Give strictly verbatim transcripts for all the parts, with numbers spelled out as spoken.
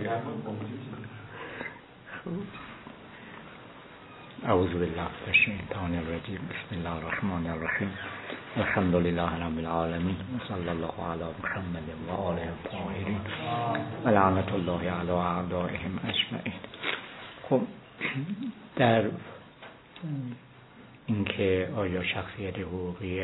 اعوذ بالله من الشیطان الرجیم. بسم الله الرحمن الرحیم. الحمد لله رب العالمین و صلی الله علی محمد و آله الطاهرین و لعنت الله علی اعدائهم اجمعین. خب در اینکه آیا شخصیت حقوقی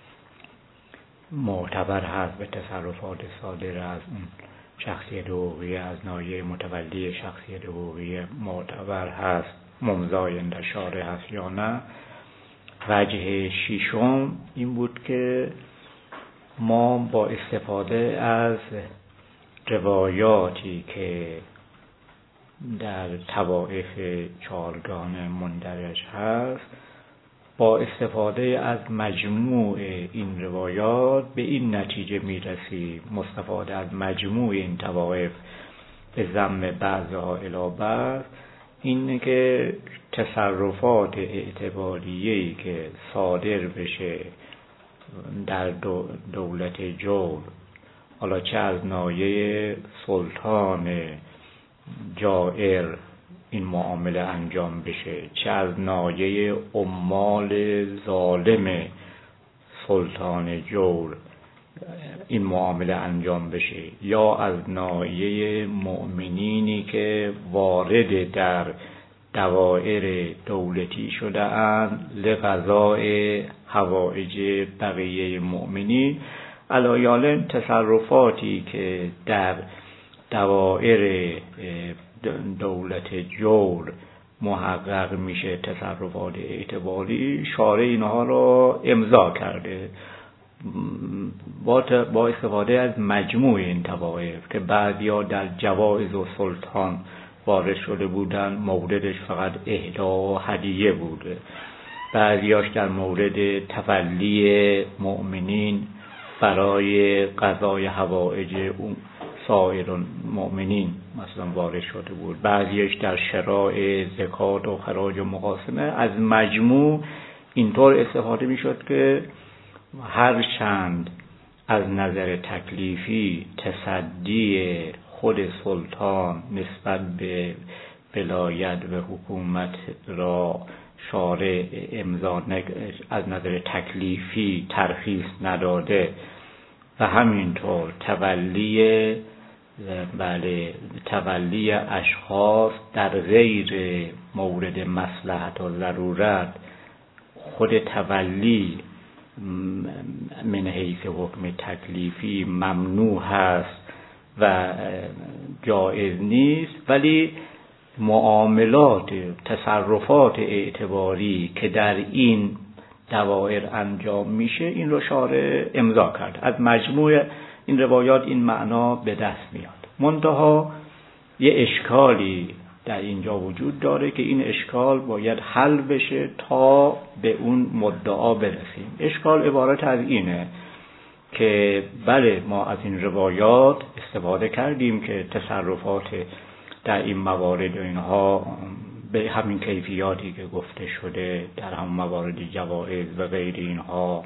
معتبر هست به تصرفات صادر از اون شخصیت حقوقی از ناحیه متولی شخصیت حقوقی معتبر هست ممضای شارع هست یا نه، وجه ششم این بود که ما با استفاده از روایاتی که در طوائف چهارگانه مندرج هست، با استفاده از مجموع این روایات به این نتیجه میرسیم، مستفاده از مجموع این طوائف به ذم بعضها الی بعض، اینه که تصرفات اعتباریه‌ای که صادر بشه در دولت جور، حالا چه از ناحیه سلطان جائر این معامله انجام بشه، چه از ناحیه عمال ظالم سلطان جور این معامله انجام بشه، یا از ناحیه مؤمنینی که وارد در دوائر دولتی شده اند لقضاء حوائج بقیه مؤمنین، علایال تصرفاتی که در دوائر دولت جور محقق میشه، تصرفات اعتباری، شارع اینها را امضا کرده با استفاده از مجموع این طوائف که بعضیا در جوائز و سلطان وارد شده بودن، موردش فقط اهدا و هدیه بوده، بعضیاش در مورد تولی مؤمنین برای قضای حوائج اون سایر مؤمنین مثلا وارد شده بود، بعضیش در شراع زکات و خراج و مقاسمه. از مجموع اینطور استفاده میشد که هر چند از نظر تکلیفی تصدی خود سلطان نسبت به ولایت و حکومت را شارع امضا از نظر تکلیفی ترخیص نداده و همینطور تولی بله تولی اشخاص در غیر مورد مصلحت و ضرورت، خود تولی من حیث حکم تکلیفی ممنوع هست و جایز نیست، ولی معاملات تصرفات اعتباری که در این دوائر انجام میشه این رو شارع امضا کرد. از مجموع این روایات این معنا به دست میاد. منتها یه اشکالی در اینجا وجود داره که این اشکال باید حل بشه تا به اون مدعا برسیم. اشکال عبارت از اینه که بله ما از این روایات استفاده کردیم که تصرفات در این موارد و اینها به همین کیفیاتی که گفته شده در هم موارد جوائز و غیر اینها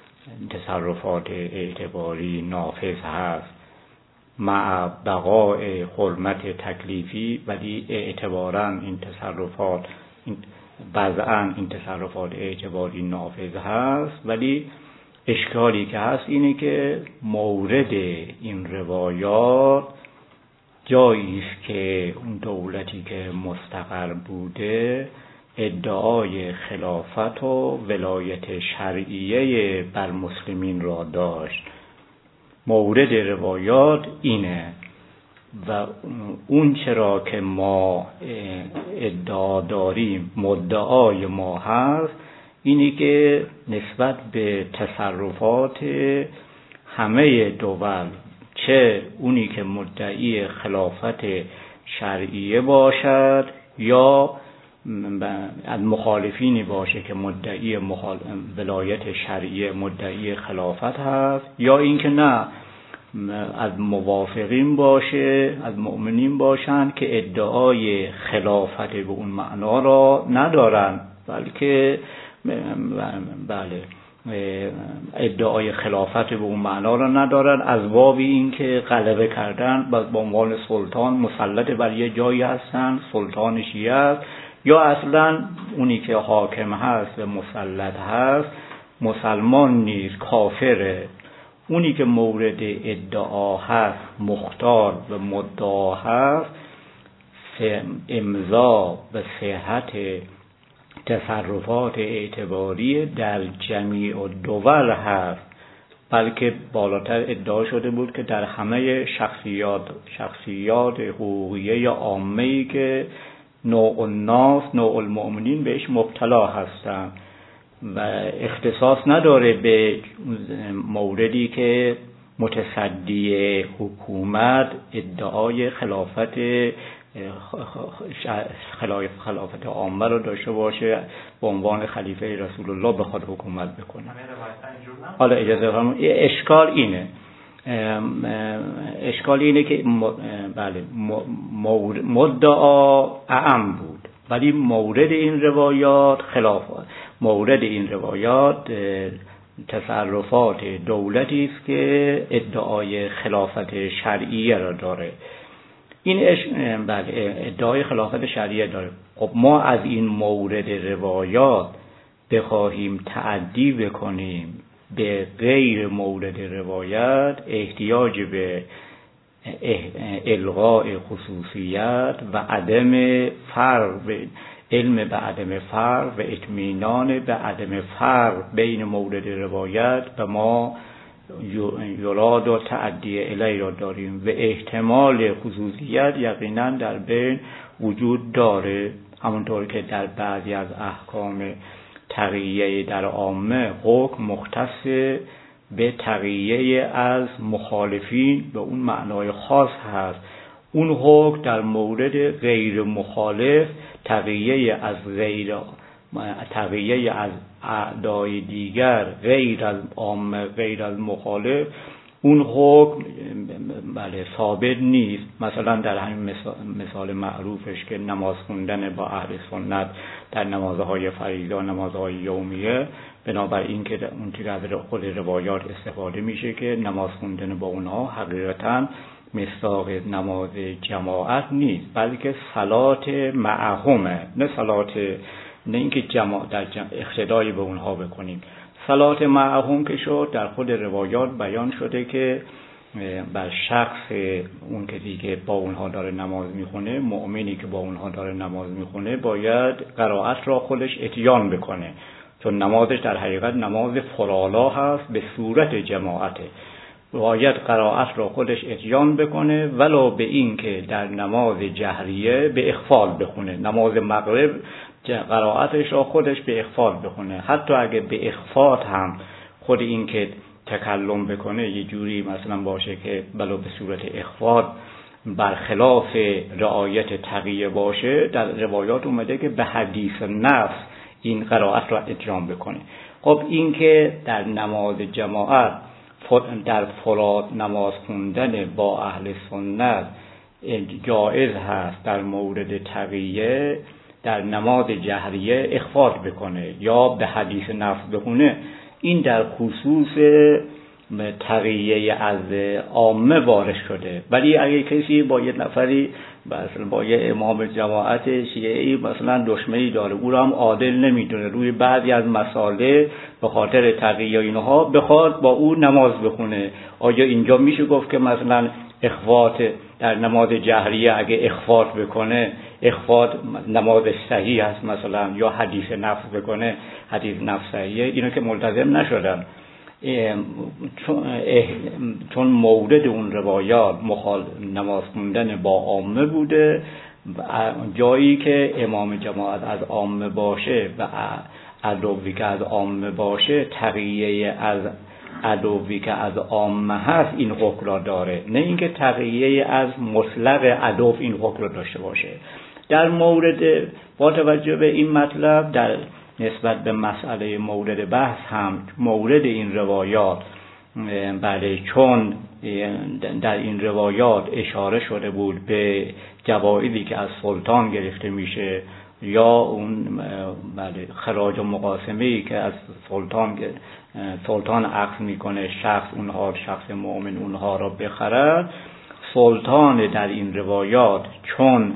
تصرفات اعتباری نافذ هست مع بقاء حرمت تکلیفی، ولی اعتباراً این تصرفات بعضاً این تصرفات اعتباری نافذ هست، ولی اشکالی که هست اینه که مورد این روایات جایی است که اون دولتی که مستقر بوده ادعای خلافت و ولایت شرعیه بر مسلمین را داشت. مورد روایات اینه و اون چرا که ما ادعا داریم مدعای ما هست اینی که نسبت به تصرفات همه دول، چه اونی که مدعی خلافت شرعیه باشد یا از مخالفینی باشه که مدعی مخال... ولایت شرعیه مدعی خلافت هست، یا اینکه نه از موافقین باشه، از مؤمنین باشند که ادعای خلافت به اون معنا را ندارن، بلکه بله ادعای خلافت به اون معنا را ندارن، از باب این که غلبه کردن به عنوان سلطان مسلط بر یه جایی هستن، سلطان شیعه است، یا اصلا اونی که حاکم هست و مسلط هست مسلمان نیست، کافره. اونی که مورد ادعا هست، مختار و مدعا هست، امضا و صحت تصرفات اعتباری در جمیع الدول هست، بلکه بالاتر ادعا شده بود که در همه شخصیات شخصیات حقوقیه یا عامه‌ای که نوع الناس نوع المؤمنین بهش مبتلا هستند و اختصاص نداره به موردی که متصدی حکومت ادعای خلافت خلافت عامه رو داشته باشه، به عنوان خلیفه رسول الله بخواد حکومت بکنه. حالا اجازه فرمایید، اشکال اینه اشکال اینه که بله مدعا اعم بود، ولی مورد این روایات خلاف مورد این روایات تصرفات دولتی است که ادعای خلافت شرعیه را داره. این اش... بله ادعای خلافت شرعیه داره. خب ما از این مورد روایات بخواهیم تعدی بکنیم به غیر مورد روایت، احتیاج به الغاء خصوصیت و عدم فرق، علم به عدم فرق و اطمینان به عدم فرق بین مورد روایت و ما یراد و تعدی الی را داریم و احتمال خصوصیت یقینا در بین وجود داره، همونطور که در بعضی از احکام تقیه در عامه حکم مختص به تقیه از مخالفین به اون معنای خاص هست. اون حکم در مورد غیر مخالف تقیه از غیر تقیه از اعدای دیگر غیر از عامه غیر از مخالف اون حکم بله ثابت نیست. مثلا در همین مثال, مثال معروفش که نماز خوندن با اهل سنت در نمازهای فریضه و نمازهای یومیه، بنابراین که اون که از خود روایات استفاده میشه که نماز خوندن با اونها حقیقتا مصداق نماز جماعت نیست، بلکه صلات معهمه، نه صلات نه اینکه جماعت در جمع اقتدای به اونها بکنیم. صلات معهم که شد در خود روایات بیان شده که بر شخص اون که دیگه با اونها داره نماز میخونه، مؤمنی که با اونها داره نماز میخونه باید قرائت را خودش اتیان بکنه، چون نمازش در حقیقت نماز فرالا هست به صورت جماعته، باید قرائت را خودش اتیان بکنه، ولو به این که در نماز جهریه به اخفال بخونه. نماز مغرب قرائتش را خودش به اخفال بخونه، حتی اگه به اخفات هم خود این که تکلم بکنه یه جوری مثلا باشه که ولو به صورت اخفات برخلاف رعایت تقیه باشه، در روایات اومده که به حدیث نفس این قرائت را اتیان بکنه. خب این که در نماز جماعت در فراد نماز خوندن با اهل سنت جایز هست، در مورد تقیه در نماز جهریه اخفاء بکنه یا به حدیث نفس بخونه، این در خصوص تقیه از عامه وارد شده. ولی اگه کسی با یه نفری مثلا با یه امام جماعت شیعی مثلا دشمنی داره، او را هم عادل نمیدونه، روی بعضی از مسائل به خاطر تقیه اینها بخواد با او نماز بخونه، آیا اینجا میشه گفت که مثلا اخفاء در نماز جهریه اگه اخفاء بکنه اخفاء نماز صحیح است مثلا، یا حدیث نفس بکنه حدیث نفس صحیحه؟ اینو که ملتزم نشدن، چون مورد اون روایات مخال نماز خوندن با عامه بوده، جایی که امام جماعت از عامه باشه و عدوی که از عامه باشه، تقیه از عدوی که از عامه هست این حکم را داره، نه اینکه تقیه از مطلق عدو این حکم را داشته باشه. در مورد با توجه به این مطلب در نسبت به مسئله مورد بحث هم مورد این روایات بله، چون در این روایات اشاره شده بود به جوایزی که از سلطان گرفته میشه یا اون بله خراج و مقاسمه‌ای که از سلطان سلطان عقد میکنه شخص اونها شخص مؤمن اونها را بخرد، سلطان در این روایات چون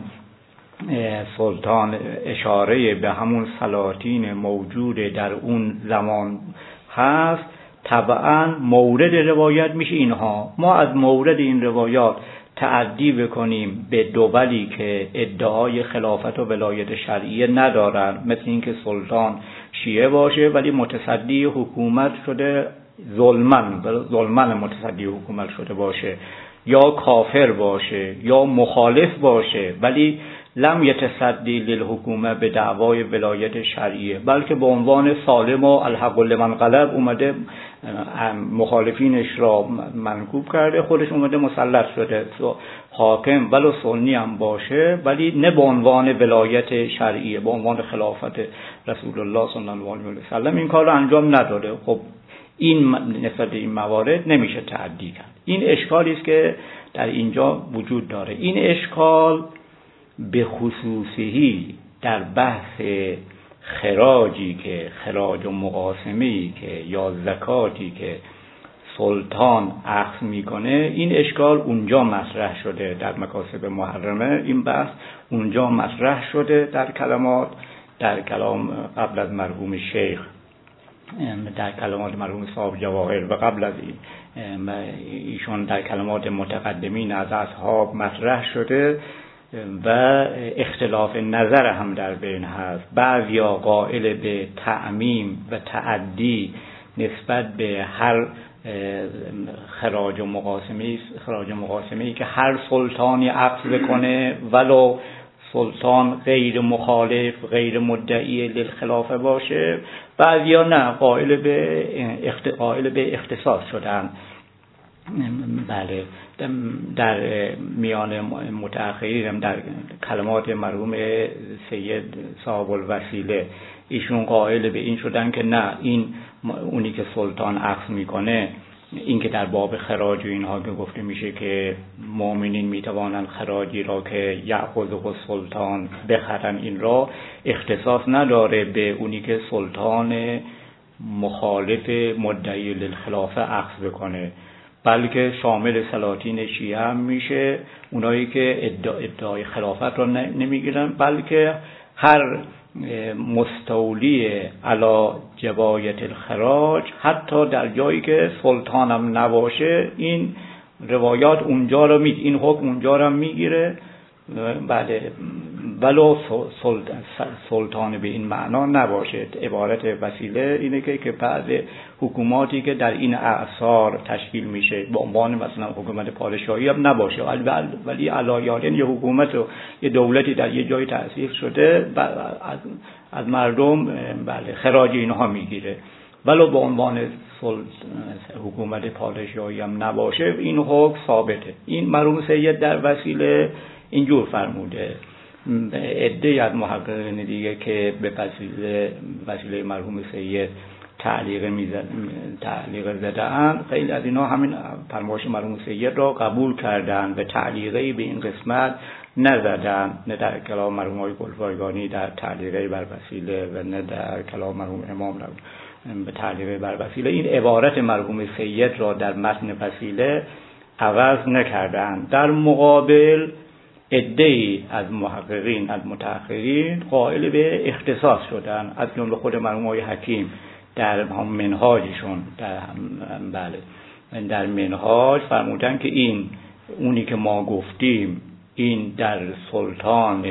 سلطان اشاره به همون سلاطین موجود در اون زمان هست، طبعا مورد روایت میشه اینها. ما از مورد این روایات تعدی بکنیم به دولی که ادعای خلافت و ولایت شرعیه ندارن، مثل اینکه سلطان شیعه باشه ولی متصدی حکومت شده ظلمن ظلمن متصدی حکومت شده باشه، یا کافر باشه یا مخالف باشه ولی لم یتصدی للحکومه به دعوای ولایت شرعیه، بلکه به عنوان سالم و الحق لمن غلب اومده مخالفینش را منکوب کرده، خودش اومده مسلط شده حاکم ولو سنی هم باشه، ولی نه به عنوان ولایت شرعیه، به عنوان خلافت رسول الله صلی الله علیه و سلم این کار رو انجام نداده. خب این نسبت این موارد نمیشه تعدی کرد. این اشکالی است که در اینجا وجود داره. این اشکال به خصوصی در بحث خراجی که خراج و مقاسمه‌ای که یا زکاتی که سلطان اخذ میکنه، این اشکال اونجا مطرح شده در مکاسب محرمه. این بحث اونجا مطرح شده در کلمات در کلام قبل از مرحوم شیخ، در کلمات مرحوم صاحب جواهر و قبل از ایشون در کلمات متقدمین از اصحاب مطرح شده و اختلاف نظر هم در بین هست. بعضیا قائل به تعمیم و تعدی نسبت به هر خراج و مقاسمه خراج و مقاسمه‌ای که هر سلطانی عقد بکنه ولو سلطان غیر مخالف غیر مدعی للخلافه باشه، بعضیا نه قائل به قائل به اختصاص شدن. بله در میان متأخرین در کلمات مرحوم سید صاحب الوسیله ایشون قائل به این شدن که نه، این اونی که سلطان عقد میکنه، این که در باب خراج و اینها که گفته میشه که مؤمنین میتوانند خراجی را که یأخذه السلطان بخرن، این را اختصاص نداره به اونی که سلطان مخالف مدعی للخلافه عقد بکنه، بلکه شامل سلاطین شیعه هم میشه، اونایی که ادعای خلافت را نمیگیرن، بلکه هر مستولی علی جبایت الخراج حتی در جایی که سلطان هم نباشه، این روایات اونجا را می این حکم اونجا را میگیره. بله ولو سلطان به این معنا نباشه. عبارت وسیله اینه که که بعض حکوماتی که در این اعصار تشکیل میشه به عنوان مثلا حکومت پادشاهی هم نباشه، ولی علایالین یه حکومت و یه دولتی در یه جای تأسیس شده از, از مردم بله خراج اینها میگیره، ولو به عنوان حکومت پادشاهی هم نباشه، این حکم ثابته. این مرحوم سید در وسیله اینجور فرموده. عده‌ای از محققین دیگه که به وسیله وسیله مرحوم سید تعلیق میزد تعلیق زدن، خیلی از اینا همین فرمایش مرحوم سید را قبول کردن و تعلیقی به این قسمت نزدن، نه در کلام مرحوم آقای گلپایگانی در تعلیقی بر وسیله و نه در کلام مرحوم امام به تعلیقی بر وسیله این عبارت مرحوم سید را در متن وسیله عوض نکردن. در مقابل عده‌ای از محققین از متأخرین قائل به اختصاص شدن، از جمله خود مرحوم آقای حکیم در هم منهاجشون در هم بله در منهاج فرمودن که این اونی که ما گفتیم این در سلطان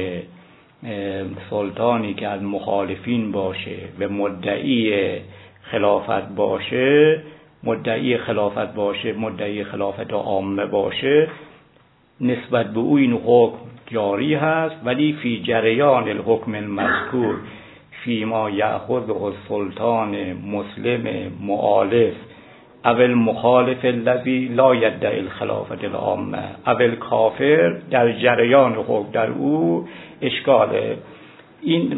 سلطانی که از مخالفین باشه و مدعی خلافت باشه مدعی خلافت باشه مدعی خلافت عامه باشه، نسبت به او این حکم جاری هست، ولی فی جریان الحکم المذکور فی ما یأخذه السلطان مسلم مؤالف اول مخالف الذی لا یدعی الخلافت العامه اول کافر، در جریان حکم در او اشکاله. این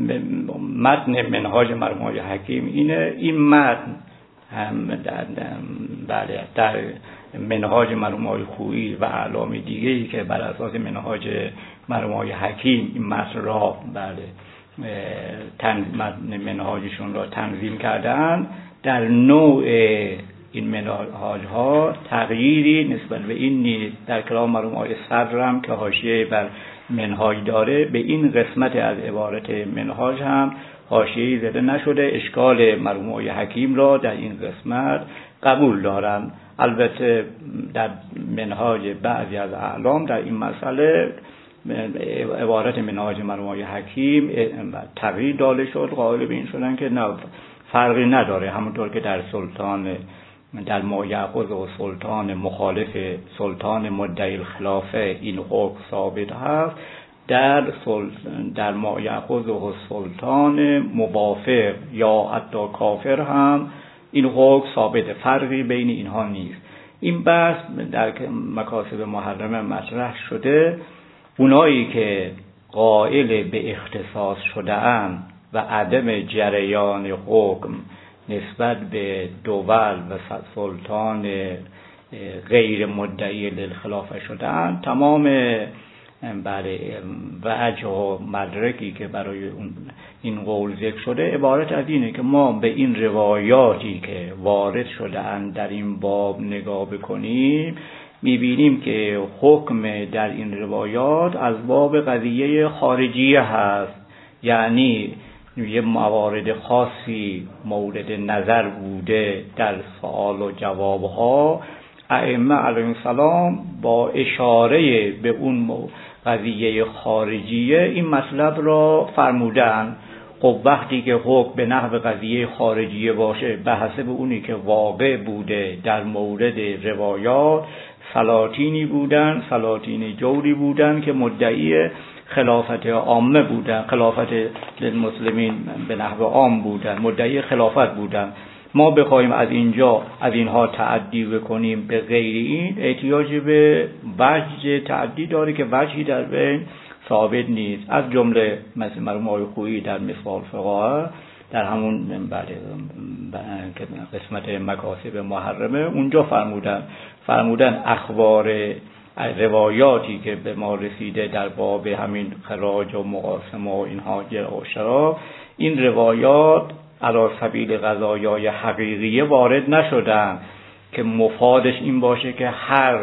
متن منهاج مرحوم حکیم اینه. این متن هم در بله در منهاج مرحوم آقای خویی و اعلام دیگه‌ای که بر اساس منهاج مرحوم آقای حکیم این متن را بله تن منهاجشون را تنظیم کردن، در نوع این منهاج ها تغییری نسبت به این نیست. در کلام مرحوم آقای صدرم که حاشیه بر منهاج داره، به این قسمت از عبارت منهاج هم حاشیه‌ای زده نشده. اشکال مرحوم آقای حکیم را در این قسمت قبول دارن. البته در منهاج بعضی از اعلام در این مسئله عبارت منهاج مرحوم آقای حکیم تغییر داده شد، قائل به این شدن که نه فرقی نداره، همونطور که در سلطان در ما یأخذ و سلطان مخالف سلطان مدعی الخلافه این حکم ثابت هست، در در ما یأخذ و سلطان موافق یا حتی کافر هم این حکم ثابت، فرقی بین اینها نیست. این بحث در مکاسب محرمه مطرح شده. اونایی که قائل به اختصاص شده اند و عدم جریان حکم نسبت به دول و سلطان غیر مدعی للخلافه شده اند، تمام برای وجه و مدرکی که برای این قول ذکر شده عبارت از اینه که ما به این روایاتی که وارد شده اند در این باب نگاه بکنیم، میبینیم که حکم در این روایات از باب قضیه خارجیه هست، یعنی یه موارد خاصی مورد نظر بوده در سوال و جوابها، ائمه علیهم السلام با اشاره به اون قضیه خارجیه این مطلب را فرمودن. خب وقتی که حکم به نحو قضیه خارجیه باشه، به حسب اونی که واقع بوده در مورد روایات، سلاطینی بودن، سلاطین جوری بودن که مدعی خلافت عامه بودن، خلافت للمسلمین به نحو عام بودن، مدعی خلافت بودن. ما بخوایم از اینجا از اینها تعدی بکنیم به غیر این، احتیاج به وجه تعدی داره که وجهی در بین ثابت نیست. از جمله مثل مرحوم آقای خویی در مصباح الفقهاء در همون بله قسمت مکاسب محرمه اونجا فرمودن فرمودن اخبار روایاتی که به ما رسیده در باب همین خراج و مقاسمه و اینها جرع و شراب، این روایات علی سبیل قضایای حقیقیه وارد نشدن که مفادش این باشه که هر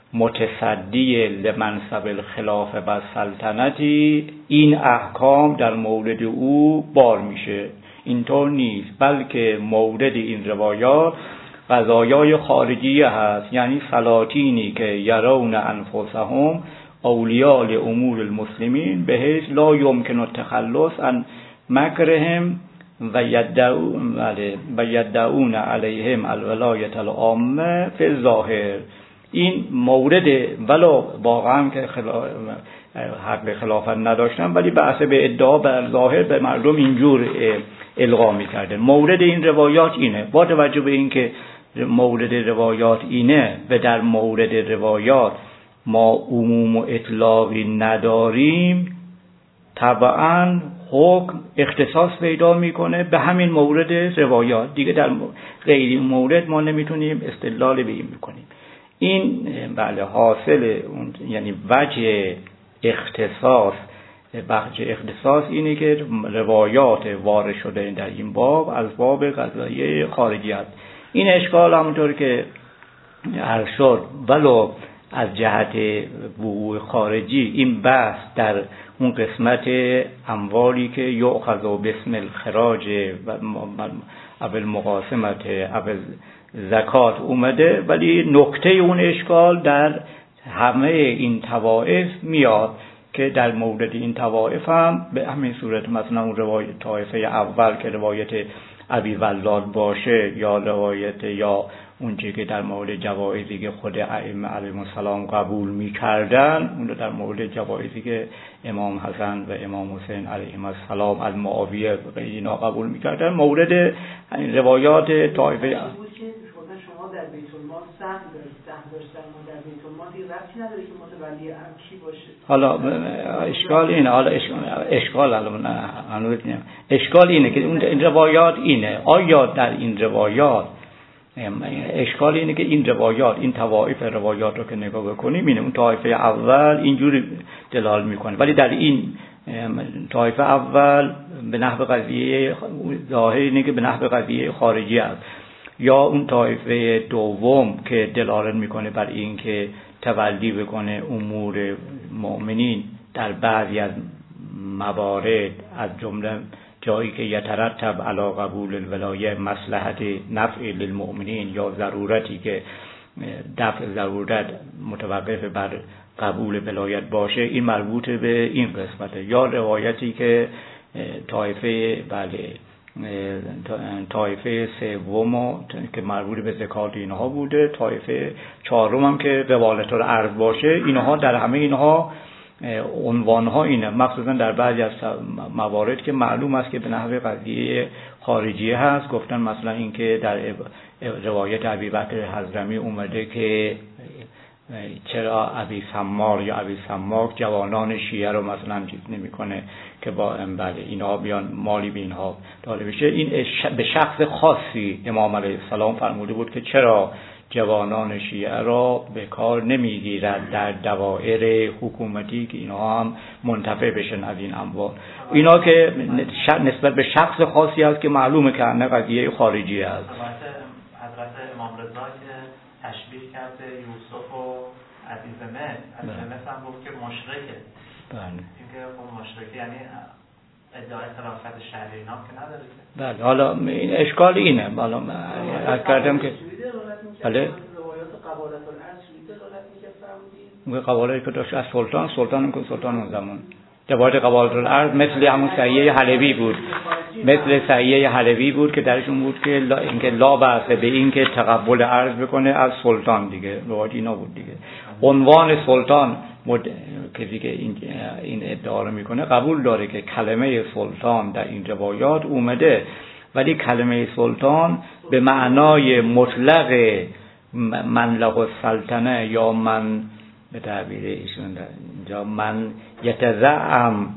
متصدی لمنصب الخلافه و سلطنتی این احکام در مورد او بار میشه. اینطور نیست، بلکه مورد این روایات قضایای خارجیه هست، یعنی سلاطینی که یرون انفسهم اولیاء لامور المسلمین به حیث لا یمکن التخلص عن مکرهم و یدعون و یدعون علیهم الولایت العامه فی الظاهر. این مورد ولا واقعا که خلا... حق خلافت نداشتن، ولی به حسب ادعا بر ظاهر به مردم اینجور القا می‌کردن. مورد این روایات اینه. با توجه به اینکه مورد روایات اینه و در مورد روایات ما عموم و اطلاقی نداریم، طبعاً حکم اختصاص پیدا میکنه به همین مورد روایات دیگه. در غیر مورد ما نمیتونیم استدلال به این بکنیم. این بله حاصل اون، یعنی وجه اختصاص بخش اختصاص اینه که روایات وارد شده در این باب از باب قضایه خارجی است. این اشکال همونطور که عرض شد ولو از جهت وقوع خارجی این بحث در اون قسمت اموالی که یؤخذ باسم الخراج و اول مقاسمت اول زکات اومده، ولی نکته اون اشکال در همه این طوائف میاد که در مورد این طوائف هم به همین صورت، مثلا اون روایت طائفه اول که روایت ابی ولاد باشه یا روایت یا اونچه که در مورد جوایزی که خود ائمه علیهم السلام قبول می‌کردن، اون در مورد جوایزی که امام حسن و امام حسین علیهم السلام از معاویه و اینا قبول می‌کردن، مورد روایات طائفه شما در بیت المال سهم دارید، سهم داشتن ما در بیت المال دیگه ربطی نداره که متولی ام کی باشه. حالا اشکال اینه، حالا اشکال الان هنوز نیم اشکال اینه که اون روایات اینه، آیا در این روایات اشکال اینه که این روایات، این طوایف روایات رو که نگاه بکنیم، اینه اون طایفه اول اینجوری دلال میکنه، ولی در این طایفه اول به نحو قضیه ظاهر اینه که به نحو قضیه خارجی است، یا اون طایفه دوم که دلالت میکنه بر این که تولی بکنه امور مؤمنین در بعضی از موارد، از جمله جایی که یترتب علی قبول الولایه مصلحت نفع للمؤمنین، یا ضرورتی که دفع ضرورت متوقف بر قبول ولایت باشه، این مربوط به این قسمته. یا روایتی که طایفه بله طایفه سوم که مربوط به زکات اینها بوده، طایفه چهارم هم که روالت الارض باشه، اینها در همه اینها عنوانها اینه، مخصوصا در بعضی از موارد که معلوم است که به نحو قضیه خارجیه هست. گفتن مثلا این که در روایت ابیبکر حضرمی اومده که چرا ابی سمار یا ابی سماک جوانان شیعه رو مثلا چیز نمیکنه که با بله اینها بیان مالی به اینها داده بشه. این به شخص خاصی امام علیه السلام فرموده بود که چرا جوانان شیعه را به کار نمیگیرد در دوائر حکومتی که اینها هم منتفع بشن از این اموال. اینا که نسبت به شخص خاصی است که معلومه که نه قضیه خارجی است. حضرت امام رضا که تشبیه کرده یوسف و عزیز مصر، عزیز مصر هم گفت که مشرکه. بله. اینکه خب مشرکه یعنی ادعای خلافت شرعی اینا که نداره. بله. حالا این اشکال اینه، حالا عرض کردم که بله روایات قبالت الارض دلالت می‌کرد فرمودید. قبالت که داشت از سلطان، سلطان هم که سلطان اون زمان روایت قبالت الارض مثل همون صحیحه حلبی بود، مثل صحیحه حلبی بود که درشون بود که لا اینکه لا بأس به این که تقبل عرض بکنه از سلطان دیگه، روایت اینا بود دیگه. عنوان سلطان مد... کسی که این این ادعا رو میکنه قبول داره که کلمه سلطان در این روایات اومده، ولی کلمه سلطان به معنای مطلق من له السلطنه یا من به تعبیر ایشون اینجا من یتزعم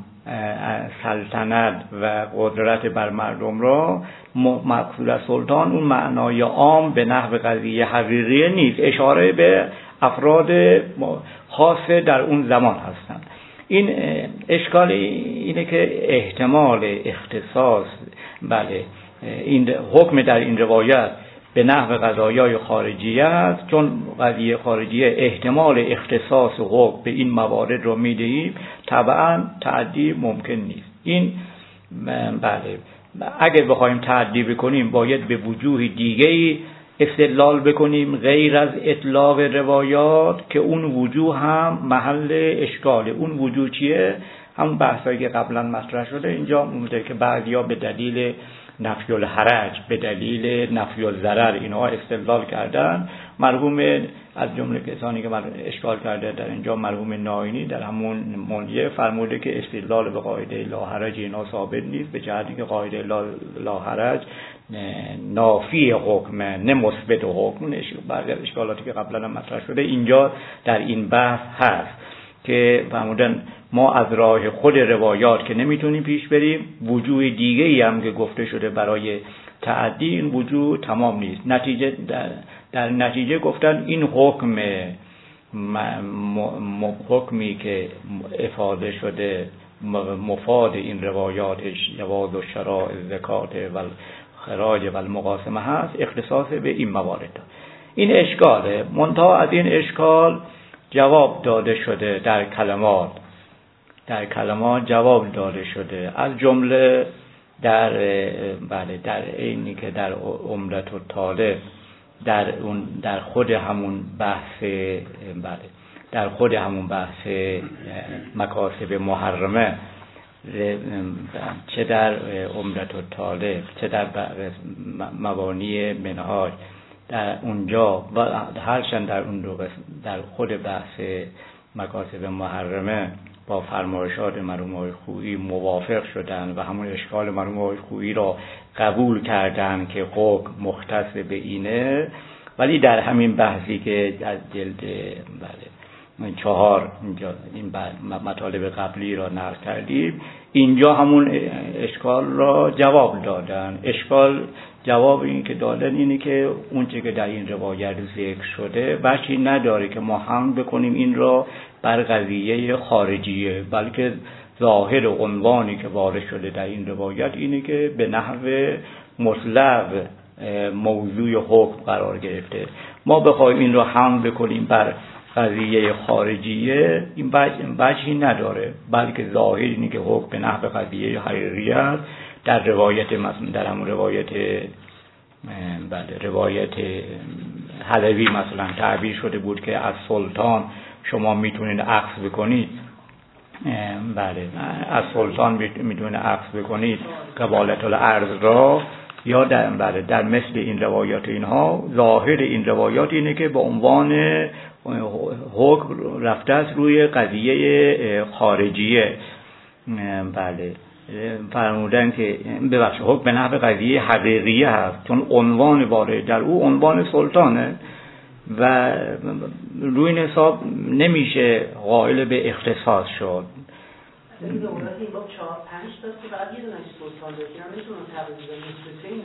سلطنت و قدرت بر مردم را، مقصود از سلطان اون معنای عام به نحو قضیه حقیقی نیست، اشاره به افراد خاصه در اون زمان هستند. این اشکال اینه که احتمال اختصاص بله این حکم در این روایت به نحو قضایای خارجیه است، چون قضیه خارجیه احتمال اختصاص حکم به این موارد رو میدهیم، طبعا تعدی ممکن نیست. این بله اگر بخوایم تعدی بکنیم باید به وجوه دیگه‌ای استدلال بکنیم غیر از اطلاق روایات که اون وجوه هم محل اشکاله. اون وجوه چیه؟ همون بحثایی که قبلا مطرح شده اینجا اومده که بعضیا به دلیل نفی الحرج، به دلیل نفی الضرر اینها استدلال کردن. مرحوم از جمله کسانی که اشکال کرده در اینجا مرحوم ناینی در همون مونیه فرموده که استدلال به قاعده لا حرج اینا ثابت نیست، به جهتی که قاعده لا, لا حرج نافی حکم نه مثبت حکم. بعضی از اشکالاتی که قبلا مطرح شده اینجا در این بحث هست که فرمودن ما از راه خود روایات که نمیتونیم پیش بریم، وجوه دیگه ای هم که گفته شده برای تعدی، این وجوه تمام نیست. نتیجه در, در نتیجه گفتن این حکم م... م... حکمی که افاده شده مفاد این روایاتش جواز و شراع زکات و خراج و المقاسمه هست، اختصاص به این موارد. این اشکاله، منتها از این اشکال جواب داده شده در کلمات در کلمات جواب داده شده، از جمله در بله در اینی که در عمدة الطالب در اون در خود همون بحث بله در خود همون بحث مکاسب محرمه، چه در عمدة الطالب چه در مبانی منهاج، در اونجا و هرچند در اون دو در خود بحث مکاسب محرمه با فرمایشات مرحوم آقای خویی موافق شدن و همون اشکال مرحوم آقای خویی را قبول کردن که حکم مختص به اینه، ولی در همین بحثی که از جلد بله چهار اینجا این مطالب قبلی را نقل کردیم، اینجا همون اشکال را جواب دادن. اشکال جواب این که دادن اینه که اون چه که در این روایت ذکر شده وجهی نداره که ما هم بکنیم این را بر قضیه خارجیه، بلکه ظاهر عنوانی که وارد شده در این روایت اینه که به نحو مطلق موضوع حکم قرار گرفته. ما بخوایم این را هم بکنیم بر قضیه خارجیه این وجهی نداره، بلکه ظاهر اینه که حکم به نحو قضیه حقیقی است. در روایت مثلا در همون روایت بله روایت حلوی مثلا تعبیر شده بود که از سلطان شما میتونید اخذ بکنید، بله از سلطان میتونید اخذ بکنید قبالت الارض را، یا در بله در مثل این روایات اینها ظاهر این روایات اینه که به عنوان حکم رفته است روی قضیه خارجیه. بله فرمودن که ببخشید حکم به نحو قضیه حقیقیه هست، چون عنوان وارد در او عنوان سلطانه و روی این حساب نمیشه قائل به اختصاص شد. این دولت این باب چهار پنج تا که بعد یه دونش سلطان داشت، اینا نمیتونن تقریبا نسبتین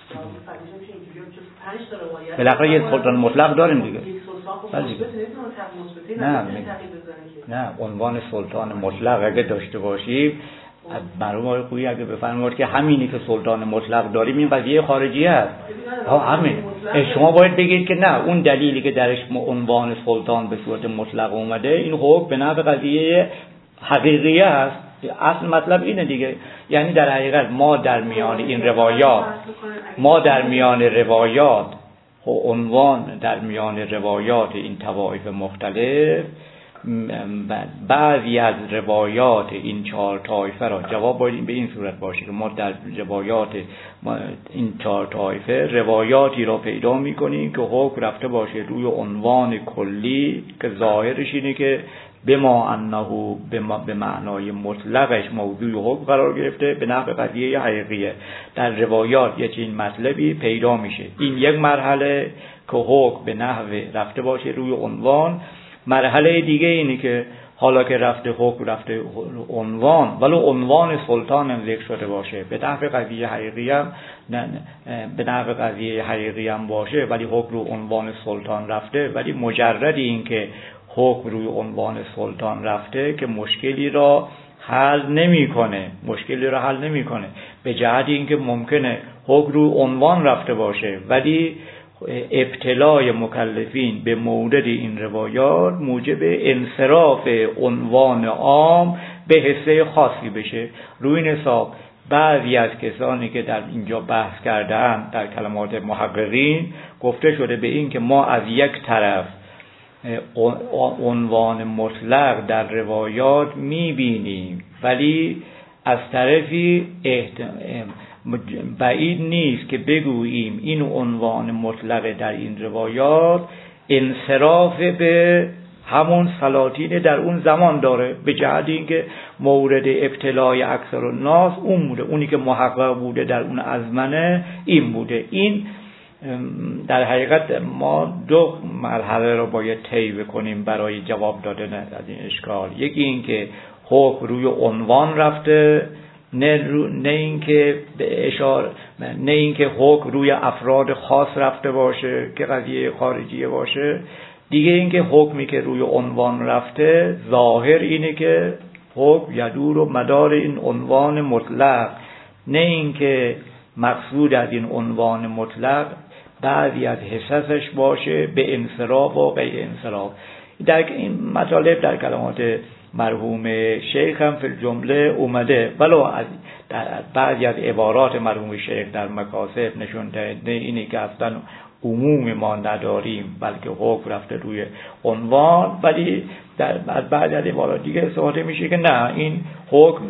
است. بالاخره یه سلطان مطلق داریم دیگه. نه نه عنوان سلطان مطلق اگه داشته باشیم مرحوم آقای خویی اگه بفرمایید که همینی که سلطان مطلق داریم این قضیه خارجی است، ها همین. شما باید بگید که نه اون دلیلی که درش عنوان سلطان به صورت مطلق اومده این حکم به نحو قضیه حقیقیه است. اصل مطلب اینه دیگه، یعنی در حقیقت ما در میان این روایات ما در میان روایات عنوان در میان روایات این طوایف مختلف بعضی از روایات این چهار طایفه را جواب باید به این صورت باشه که ما در روایات این چهار طایفه روایاتی را پیدا می‌کنیم که حکم رفته باشه روی عنوان کلی که ظاهرش اینه که به ما انه به معنای مطلقش موضوع حکم قرار گرفته به نحو قضیه حقیقیه. در روایات یه چنین مطلبی پیدا میشه. این یک مرحله که حکم به نحو رفته باشه روی عنوان. مرحله دیگه اینه که حالا که رفته حکم رفته عنوان ولی عنوان سلطان هم ذکر شده باشه به نحو قضیه حقیقی هم به نحو قضیه حقیقی هم باشه ولی حکم رو عنوان سلطان رفته، ولی مجرد این که حکم روی عنوان سلطان رفته که مشکلی را حل نمیکنه، مشکلی را حل نمیکنه به جهت اینکه ممکنه حکم روی عنوان رفته باشه ولی ابتلای مکلفین به مورد این روایات موجب انصراف عنوان عام به حصه خاصی بشه. روی این حساب بعضی از کسانی که در اینجا بحث کردن در کلمات محققین گفته شده به این که ما از یک طرف عنوان مطلق در روایات میبینیم ولی از طرفی بعید نیست که بگوییم این عنوان مطلق در این روایات انصراف به همون سلاطین در اون زمان داره به جهت اینکه مورد ابتلای اکثر الناس اون بوده، اونی که محقق بوده در اون ازمنه این بوده. این در حقیقت ما دو مرحله رو باید طی بکنیم برای جواب دادن از این اشکال. یکی این که حکم روی عنوان رفته، نه نه اینکه به اشاره نه اینکه حکم روی افراد خاص رفته باشه که قضیه خارجیه باشه. دیگه اینکه حکمی که روی عنوان رفته ظاهر اینه که حکم یدور و مدار این عنوان مطلق، نه اینکه مقصود از این عنوان مطلق بعضی از حصصش باشه به انصراف و غیر انصراف. در این مطالب در کلمات مرحوم شیخ هم فی الجمله اومده، ولو از در بعضی از عبارات مرحوم شیخ در مکاسب نشون داده اینه که اصلا عموم ما نداریم بلکه حکم رفته روی عنوان، ولی در بعضی از عبارات دیگه استفاده میشه که نه این حکم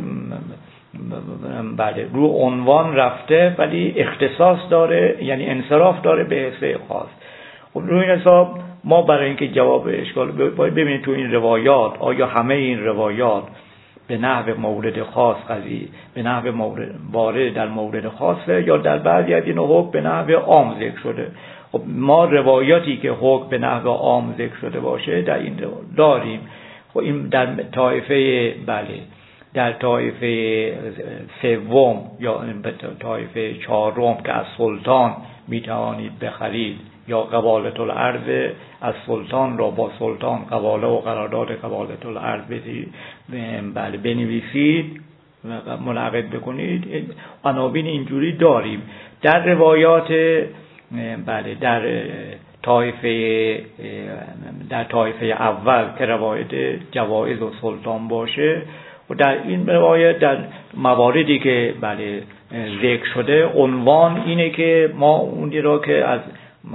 بله روی عنوان رفته ولی اختصاص داره، یعنی انصراف داره به حصه خاص. خب روی این حساب ما برای اینکه جواب اشکال باید ببینیم تو این روایات آیا همه این روایات به نحو مورد خاص قضیه به نحو مورد وارد در مورد خاصه یا در بعضی از این حکم به نحو عام ذکر شده. خب ما روایاتی که حکم به نحو عام ذکر شده باشه در این داریم. خب این در طایفه بله در طایفه سوم یا طایفه چهارم که از سلطان میتوانید بخرید یا قبالة الارض از سلطان را با سلطان قباله و قرارداد قبالة الارض بله بنویسید و منعقد بکنید. عناوین اینجوری داریم در روایات بله در طایفه در طایفه اول که روایت جوایز و سلطان باشه و در این روایت در مواردی که بله ذکر شده عنوان اینه که ما اونی را که از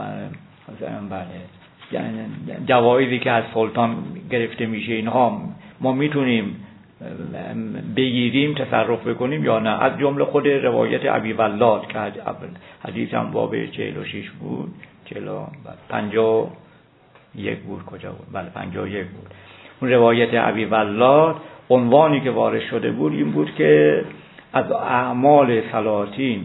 بله جوایزی که از سلطان گرفته میشه اینها ما میتونیم بگیریم تصرف بکنیم یا نه. از جمله خود روایت ابی ولاد که حدیث هم باب چهل و شش بود چهل و پنجاه و یک بود کجا بود بله پنجاه و یک بود. اون روایت ابی ولاد عنوانی که وارد شده بود این بود که از اعمال سلاطین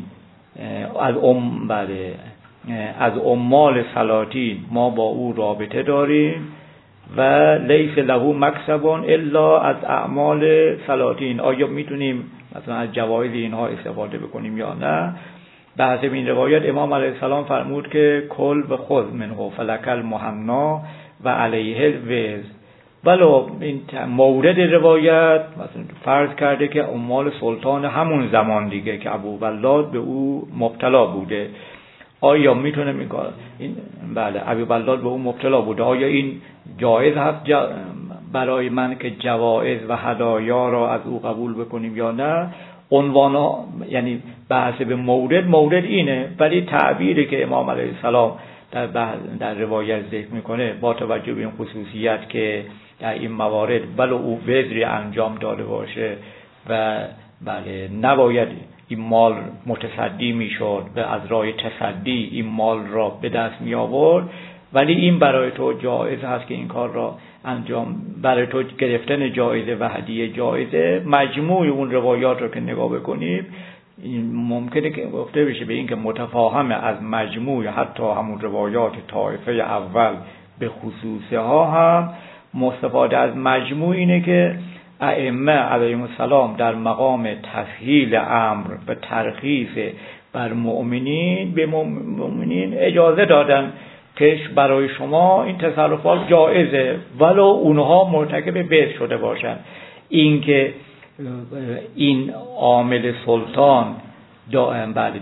از ام بله از عمال سلاطین ما با او رابطه داریم و لیس له مکسب الا از اعمال سلاطین. آیا میتونیم مثلا از جوایز اینها استفاده بکنیم یا نه؟ به حسب این روایت امام علیه السلام فرمود که کل و خذ منه فلک المحنا و علیه الوزر. ولو این مورد روایت مثلا فرض کرده که عمال سلطان همون زمان دیگه که ابو ولاد به او مبتلا بوده، آیا میتونه میگه این بله ابو ولاد به اون مبتلا بوده، آیا این جایز هست جا برای من که جوایز و هدایا را از او قبول بکنیم یا نه؟ عنوانا یعنی بحث به مورد مورد اینه، ولی تعبیری که امام علیه السلام در در روایت ذکر میکنه با توجه به این خصوصیت که در این موارد بله او وزری انجام داده باشه و بله نباید این مال متصدی میشد و از راه تصدی این مال را به دست می آورد، ولی این برای تو جایز هست که این کار را انجام، برای تو گرفتن جایزه و هدیه جایزه. مجموع اون روایات رو که نگاه بکنیم ممکنه که گفته بشه به این که متفاهمه از مجموع حتی همون روایات طایفه اول به خصوصه ها هم مستفاده از مجموع اینه که ائمه علیهم السلام در مقام تسهیل امر و ترخیص بر مؤمنین به مؤمنین اجازه دادن که برای شما این تصرفات جایزه ولو اونها مرتکب بدع شده باشن. این که این عامل سلطان دائم بعد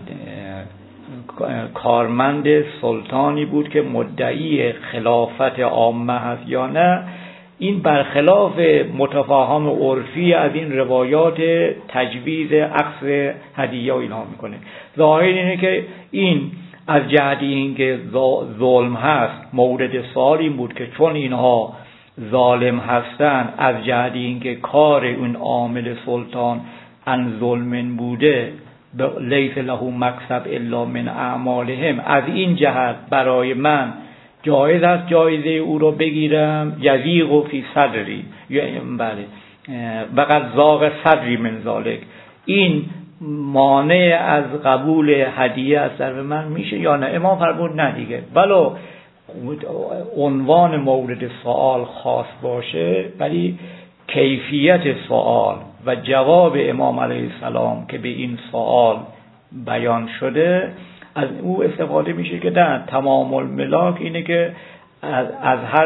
کارمند سلطانی بود که مدعی خلافت عامه هست یا نه، این برخلاف متفاهم عرفی از این روایات تجویز اخذ هدیه و اینها میکنه. ظاهر اینه که این از جهت این که ظلم هست مورد سوال این بود که چون اینها ظالم هستن، از جهت این که کار اون عامل سلطان ان ظلم بوده لیس له مکسب الا من اعمالهم، از این جهت برای من جایز است جایزه او رو بگیرم. یضیق فی صدری بله وقد ضاق صدری من ذلک، این مانع از قبول هدیه از طرف من میشه یا نه؟ امام فرمود نه دیگه، ولو عنوان مورد سوال خاص باشه ولی کیفیت سوال و جواب امام علیه السلام که به این سوال بیان شده از او استفاده میشه که نه تمام الملاک اینه که از, از هر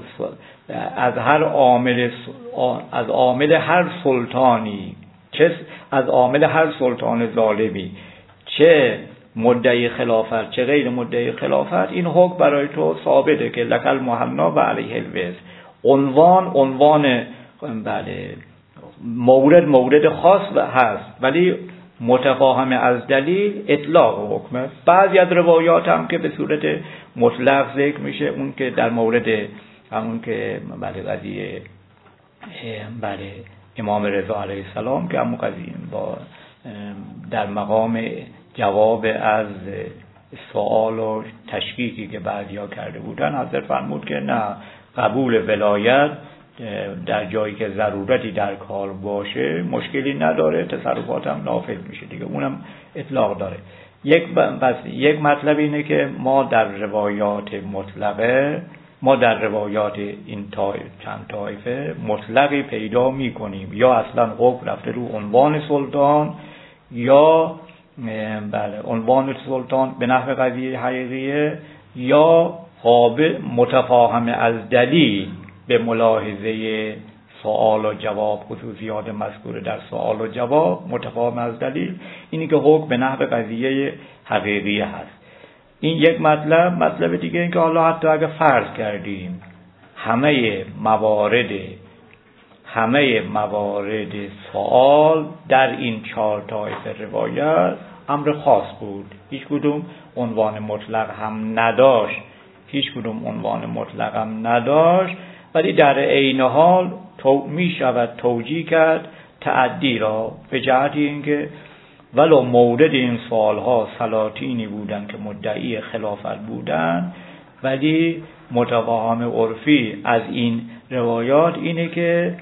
از هر عامل از عامل هر سلطانی، چه از عامل هر سلطان ظالمی، چه مدعی خلافت چه غیر مدعی خلافت، این حکم برای تو ثابته که لک المحنا و علیه الوزر. عنوان عنوان بله مورد مورد خاص هست ولی متفاهم از دلیل اطلاق حکمه. بعضی از روایات هم که به صورت مطلق ذکر میشه، اون که در مورد همون که بله قضیه بله امام رضا علیه السلام که همون قضیه با در مقام جواب از سوال و تشکیکی که بعضیا کرده بودن، حضرت فرمود که نه، قبول ولایت در جایی که ضرورتی در کار باشه مشکلی نداره، تصرفات هم نافذ میشه دیگه، اونم اطلاق داره. یک بس یک مطلب اینه که ما در روایات مطلقه ما در روایات این طایف چند طایفه مطلقی پیدا می کنیم، یا اصلا حکم رفته رو عنوان سلطان، یا بله عنوان سلطان به نحو قضیه حقیقیه، یا قابل متفاهم از دلیل به ملاحظه سوال و جواب، خصوصیات مذکور در سوال و جواب متفاهم از دلیل، اینی که حکم به نحو قضیه حقیقیه هست. این یک مطلب. مطلب دیگه این که حالا حتی اگه فرض کردیم همه موارد همه موارد سوال در این چهار طایفه روایت امر خاص بود، هیچ کدوم عنوان مطلق هم نداشت هیچ کدوم عنوان مطلق هم نداشت ولی در عین حال تو می شود توجیه کرد تعدی را، به جهت اینکه ولو مورد این سوالها سلاطینی بودند که مدعی خلافت بودند، ولی متفاهم عرفی از این روایات اینه که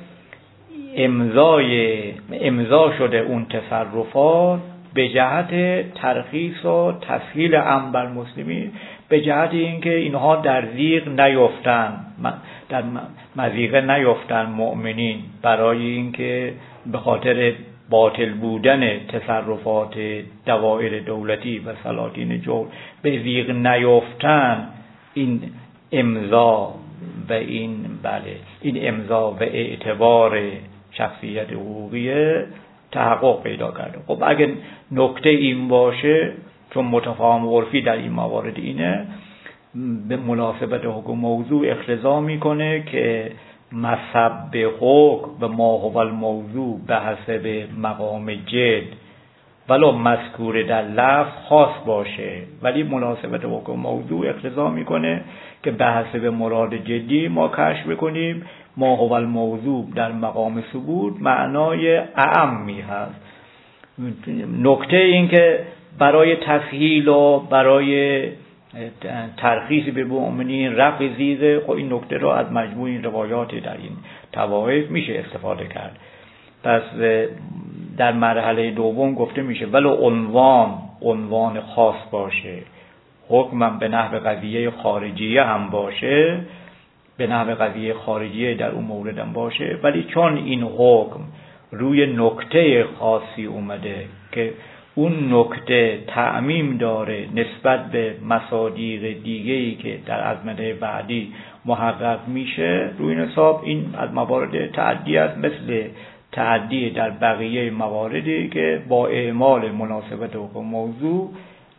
امضای امضا شده اون تصرفات به جهت ترخیص و تسهیل امر بر مسلمین، به جهت اینکه اینها در ضیق نیفتن، در مضیقه نیفتن مؤمنین، برای اینکه به خاطر باطل بودن تصرفات دوائر دولتی و سلاطین جور به ضیق نیفتن، این امضا و این بله این امضا و اعتبار شخصیت حقوقی تحقق پیدا کرده. خب اگه نکته این باشه، چون متفاهم عرفی در این موارد اینه، به مناسبت حکم موضوع اقتضا میکنه که مصب حکم و ما هو الموضوع به حسب مقام جد ولو مذکور در لفظ خاص باشه، ولی مناسبت حکم موضوع اقتضا میکنه که به حسب مراد جدی ما کشف بکنیم ما هو الموضوع در مقام ثبوت معنای اعمی هست. نکته این که برای تسهیل و برای ترخیص به مؤمنین رفع زیغه، خب این نکته را از مجموع این روایات در این طوایف میشه استفاده کرد. پس در مرحله دوم گفته میشه ولو عنوان عنوان خاص باشه، حکمم به نحو قضیه خارجیه هم باشه، به نحو قضیه خارجیه در اون مورد هم باشه، ولی چون این حکم روی نکته خاصی اومده که اون نکته تعمیم داره نسبت به مصادیق دیگه‌ای که در ازمنه بعدی محقق میشه، روی این حساب این از موارد تعدی است، مثل تعدی در بقیه مواردی که با اعمال مناسبت حکم موضوع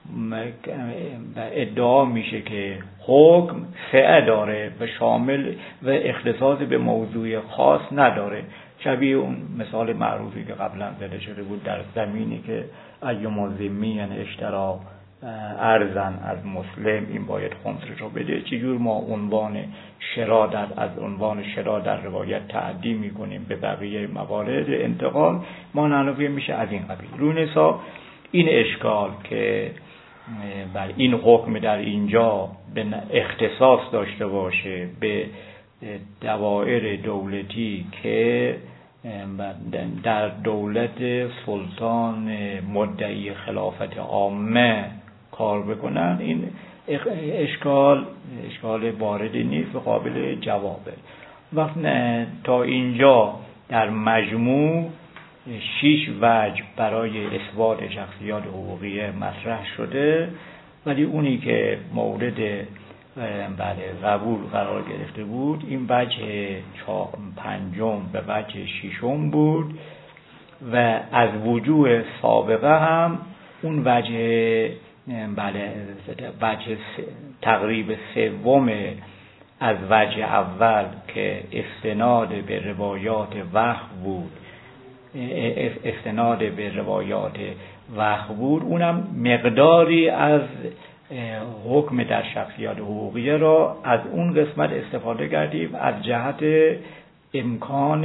ادعا میشه که حکم فعه داره و شامل و اختصاص به موضوع خاص نداره. شبیه اون مثال معروفی که قبلا زده شده بود در زمینی که ایما ذمی اشترا ارزن از مسلم، این باید خمسش رو بده. چجور ما عنوان شرا در از عنوان شرا در روایت تعدی میکنیم به بقیه موارد انتقال، ما نحنفی میشه از این قبیل. رو حساب این اشکال که بر این حکم در اینجا به اختصاص داشته باشه به دوائر دولتی که در دولت سلطان مدعی خلافت عامه کار بکنن، این اشکال اشکال واردی نیست و قابل جوابه. وقت تا اینجا در مجموع شش وجه برای اثبات شخصیات حقوقی مطرح شده، ولی اونی که مورد بله قبول قرار گرفته بود این وجه پنجم به وجه ششم بود و از وجوه سابقه هم اون وجه بله وجه تقریب سوم از وجه اول که استناد به روایات وحی بود استناد به روایات وحی بود اونم مقداری از حکم در شخصیات حقوقیه را از اون قسمت استفاده کردیم از جهت امکان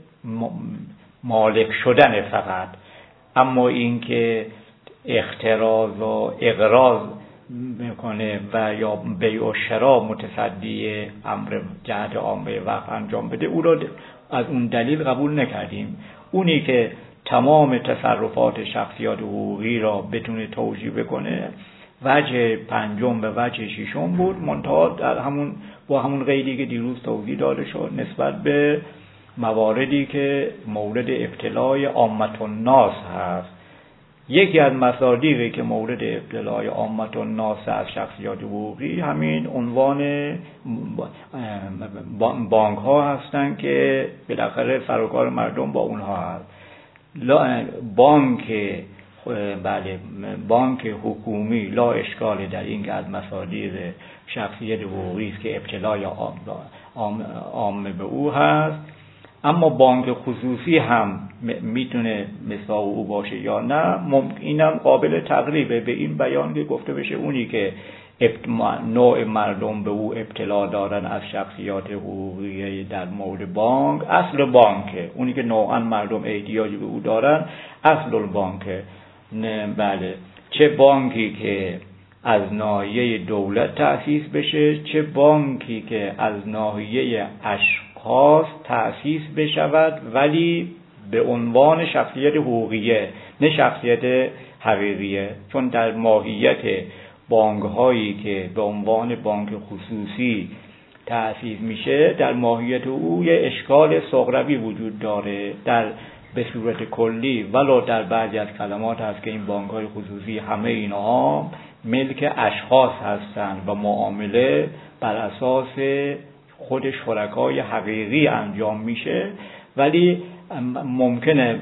مالک شدن فقط، اما اینکه اختراز و اقراض میکنه و یا بیع و شرا متصدی امر جهت عامه وقف انجام بده، او را از اون دلیل قبول نکردیم. اونی که تمام تصرفات شخصیات حقوقی را بتونه توجیه بکنه وجه پنجم به وجه ششم بود، منتها در همون با همون قیدی که دیروز توضیح داده شد نسبت به مواردی که مورد ابتلای عامة الناس هست. یکی از مصادیقی که مورد ابتلای عامة الناس از شخصیات حقوقی همین عنوان بانک ها هستن که بالاخره سروکار مردم با اونها هست. بانک بله بانک حکومی لا اشکال در این که از مصادیق شخصیت حقوقی است که ابتلای عامه به او هست، اما بانک خصوصی هم میتونه مثال او باشه یا نه، اینم قابل تقریبه به این بیان که گفته بشه اونی که نوع مردم به او ابتلا دارن از شخصیات حقوقی در مورد بانک، اصل بانکه، اونی که نوعا مردم احتیاجی به او دارن اصل البانکه. بله، چه بانکی که از ناحیه دولت تأسیس بشه، چه بانکی که از ناحیه اشخاص تأسیس بشود ولی به عنوان شخصیت حقوقیه نه شخصیت حقیقیه، چون در ماهیت بانک هایی که به عنوان بانک خصوصی تأسیس میشه در ماهیت او یه اشکال صغروی وجود داره در به صورت کلی، ولو در بعضی از کلمات هست که این بانک های خصوصی همه اینها ملک اشخاص هستند و معامله بر اساس خود شرکای حقیقی انجام میشه، ولی ممکنه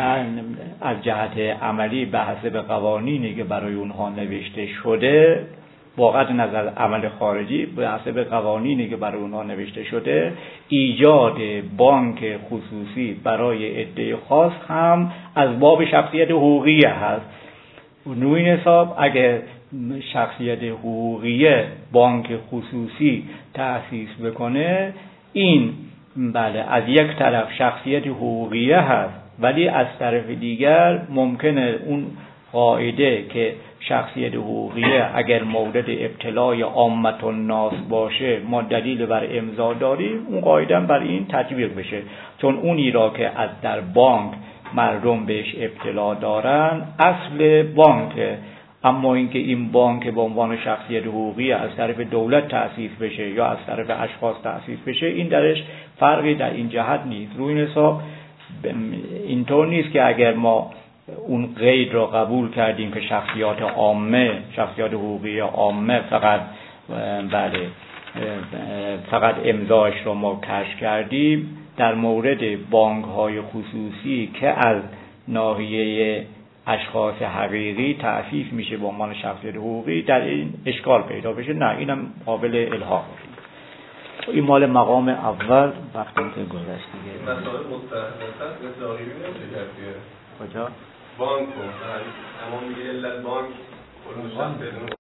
از جهت عملی به حسب قوانینی که برای اونها نوشته شده، واقعا نظر عمل خارجی به حسب قوانینی که برای اونها نوشته شده، ایجاد بانک خصوصی برای عده خاص هم از باب شخصیت حقوقی هست. نوعی حساب اگر شخصیت حقوقی بانک خصوصی تأسیس بکنه، این بله از یک طرف شخصیت حقوقی هست، ولی از طرف دیگر ممکنه اون قاعده که شخصیت حقوقی اگر مورد ابتلای عامة الناس باشه ما دلیل بر امضا داریم، اون قاعده بر این تطبیق بشه، چون اونی را که از در بانک مردم بهش ابتلا دارن اصل بانک، اما اینکه این بانک به عنوان شخصیت حقوقی از طرف دولت تأسیس بشه یا از طرف اشخاص تأسیس بشه، این درش فرقی در این جهت نیست. روی این حساب اینطور نیست که اگر ما اون قید را قبول کردیم که شخصیات عامه، شخصیات حقوقی عامه فقط بله فقط امضاش رو ما کشف کردیم، در مورد بانک های خصوصی که از ناحیه اشخاص حقیقی تأسیس میشه به عنوان شخصیت حقوقی در این اشکال پیدا بشه، نه اینم قابل الحاق. این مال مقام اول وقتی که گذشت دیگه مسائل مستحدثات مثل آقایی نمیشه کردیه کجا؟ بانک کن اما میگه علت بانک